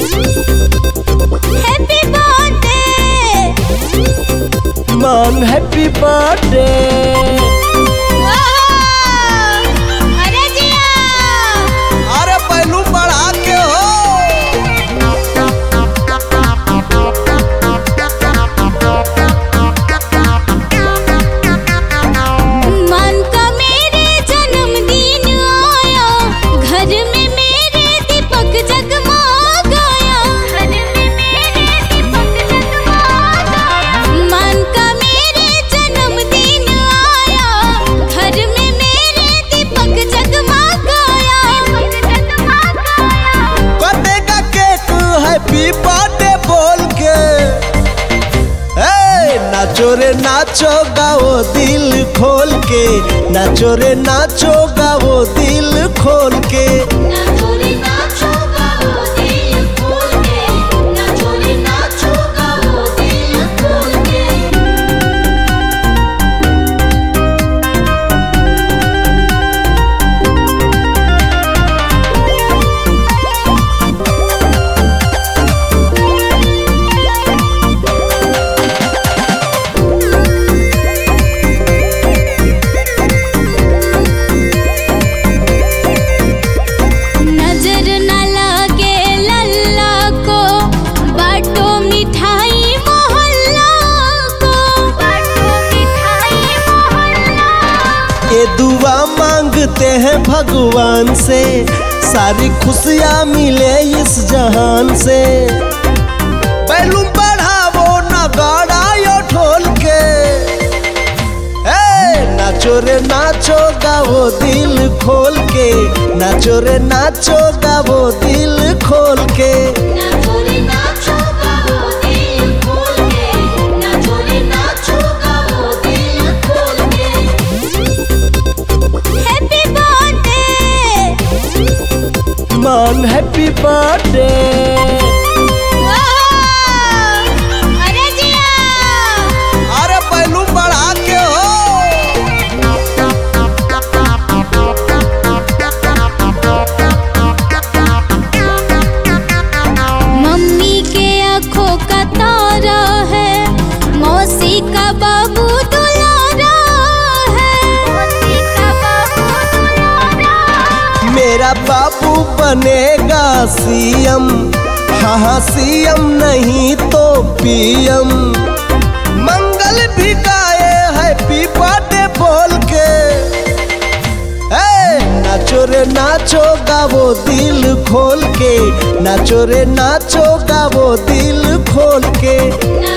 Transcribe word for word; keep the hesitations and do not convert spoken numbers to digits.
Happy birthday Maan happy birthday. अरे जिया अरे पहलू बढ़ा के हो। मान का मेरे जन्मदिन आया, घर में मेरे दीपक जगमगाया। घर में मेरे दीपक जगमगाया। मान का मेरे जन्मदिन आया, घर में मेरे दीपक जगमगाया। कटेगा केक हैप्पी बर्थडे बोल के। ए नाचो रे नाचो गाओ दिल खोल के, नाचो रे नाचो गाओ दिल खोल के। नाचो रे नाचो गाओ दिल खोल के, नाचो रे नाचो गाओ दिल खोल के। नजर न लगे लल्ला को, बाटो मिठाई मोहल्ला को। बाटो मिठाई मोहल्ला। ये दुआ मांगते हैं भगवान से, सारी खुशियाँ मिले इस जहान से। बैलूम बढ़ावो नगाड़ा यो ढोल के। ए नाचो रे नाचो गाओ दिल खोल के, नाचो रे नाचो गाओ दिल खोल के। नाचो रे नाचो गाओ दिल खोल के, नाचो रे नाचो गाओ दिल खोल के। Happy birthday Maan happy birthday. अरे जिया अरे बैलूम बढ़ा के हो। मम्मी के आँखों का तारा है, मौसी का बाबू दुलारा है। मौसी का बाबू दुलारा। मेरा बाबू बनेगा सीएम, हाँ हाँ सीएम नहीं तो पीएम। मंगल भी गाए हैप्पी बर्थडे बोल के। ए नाचो रे नाचो गाओ दिल खोल के, नाचो रे नाचो गाओ दिल खोल के।